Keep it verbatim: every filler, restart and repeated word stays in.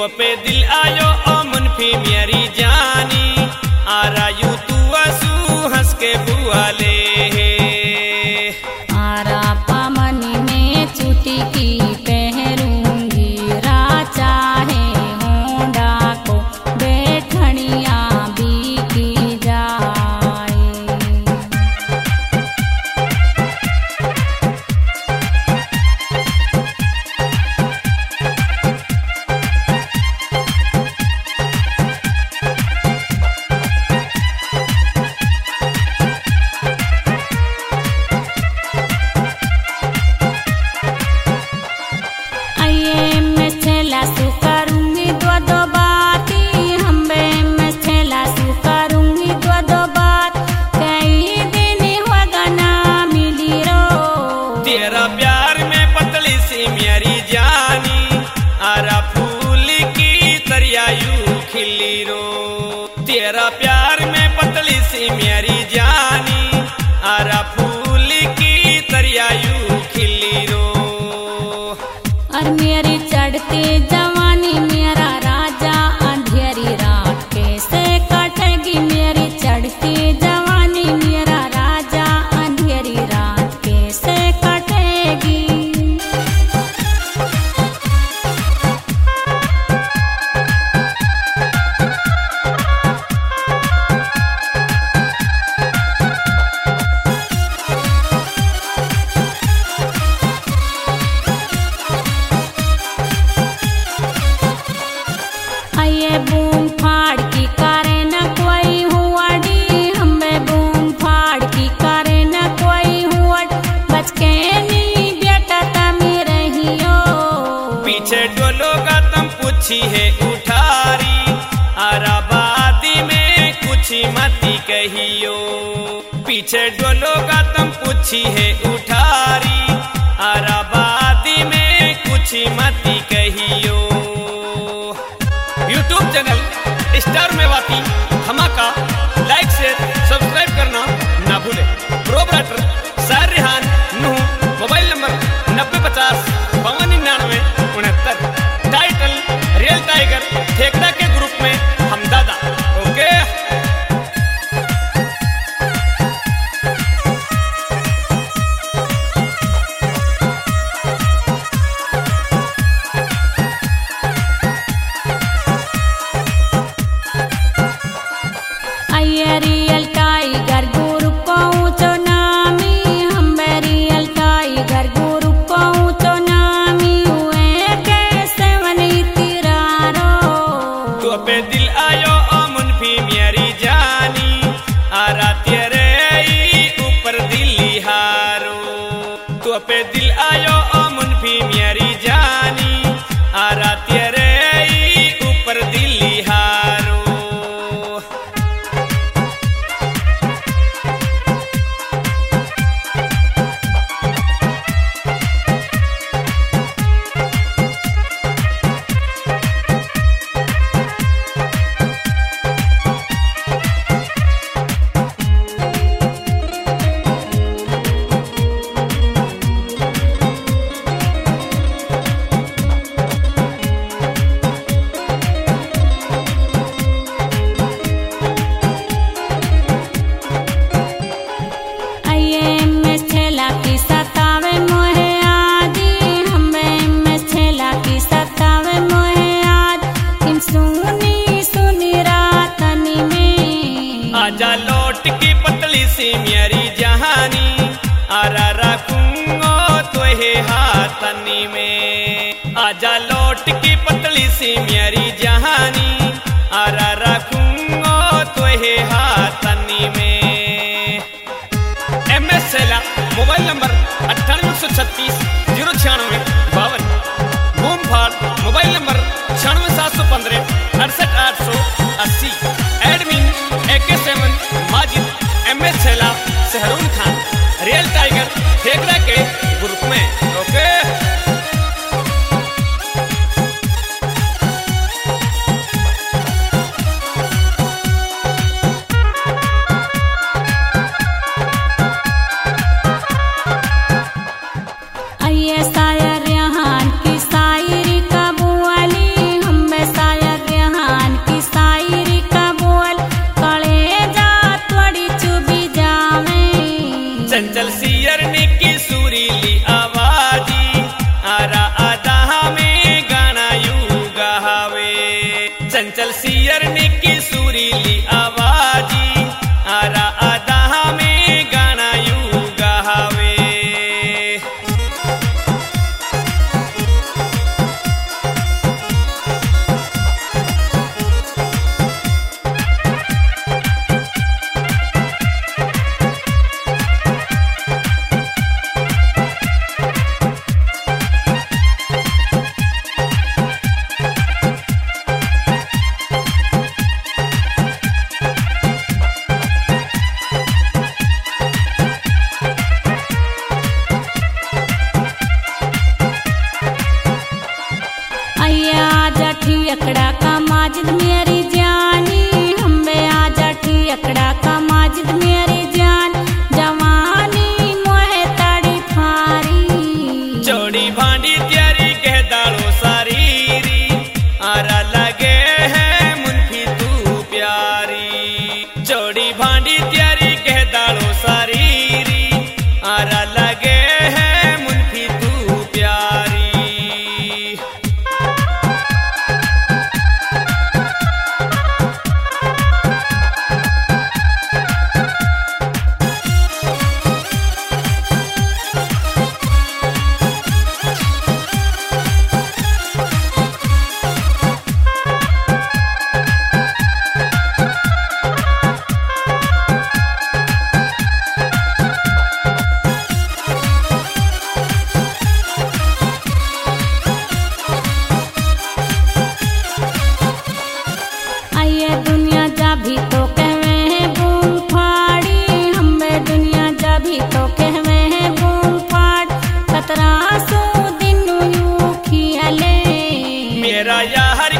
तो पे दिल आयो ओ मुनफी मेरी जानी आरायू तू असू हंस के बुआ ले आरा पामनी में चुटी की पहरूंगी रा चाहे होंडा को बैठनिया भी की जाए। तेरा प्यार में पतली सी मेरी जानी आरा फूल की तरियायू खिली रो तेरा प्यार में पतली सी मेरी जानी आरा फूल की तरियायू खिली रो। और मेरी चढ़ती जवानी मेरा राजा अंधेरी रात कैसे कटेगी मेरी चढ़ती जवानी मेरा राजा अंधेरी रात कैसे कटेगी। आइए बूम फाड़ की करे न कोई हुआडी हमें बूम फाड़ की करे न कोई हुआड बच के नी बेटा तमी रहियो पीछे डोलोगा तुम पूछी है उठारी आराबादी में कुछ मती कहियो पीछे डोलोगा तुम पूछी है उठारी आराबादी में कुछ मती कहियो। यूट्यूब चैनल स्टार मेवाती धमाका लाइक शेयर सब्सक्राइब करना ना भूले। Proprietor sir Rehan Nooh mobile number नब्बे पचास बावन निन्यानवे उनहत्तर टाइटल रियल टाइगर ठेकड़ा के ग्रुप में हम दादा ओके। आइए रियल टाइगर ग्रुप को ऊंचो नामी हमें रियल टाइगर ग्रुप को ऊंचो नामी हुए कैसे वनी तिरारो तो पे दिल आयो ओ मुनफी मेरी जानी आरा तेरे ऊपर दिली हारो तो पे दिल आयो ओ मुनफी मेरी जानी आरा तेरे ऊपर दिली हारो। आजा लौट की पतली सी मेरी जहानी आरा रखूंगो तुहे हाथनी में आजा लौट की पतली सी मेरी जहानी आरा रखूंगो तुहे हाथनी में। एम एस सेला मोबाइल नंबर अट्ठानवे सौ छत्तीस जीरो छियानवे बावन बूम फाड़ मोबाइल नंबर छियानवे सात सौ पंद्रह अड़सठ आठ सौ अस्सी एडमिन एके सेवन माजिद एम एस सेला सहरून खान रियल टाइगर ठेकड़ा के ग्रुप में ओके। आइए चंचल सियर ने की सुरीली आवाजी आरा आदा में गाना यू गावे। अकड़ा का माजिद मेरी जानी हम्बे आजा ठी अकड़ा का माजिद मेरी जान जवानी मोहे ताड़ी फारी चौड़ी भांडी त्यारी कह दाड़ो सारीरी आरा लगे है मुनफी तू प्यारी। चौड़ी भांडी त्यारी कह दाड़ो सारीरी आरा लगे है मुनफी तू प्यारी। दुनिया जा भी तो कहवे है बूम फाड़ी हम्बे दुनिया जा भी तो कहवे है बूम फाड़ खतरा सो दिन यू खियाले मेरा यार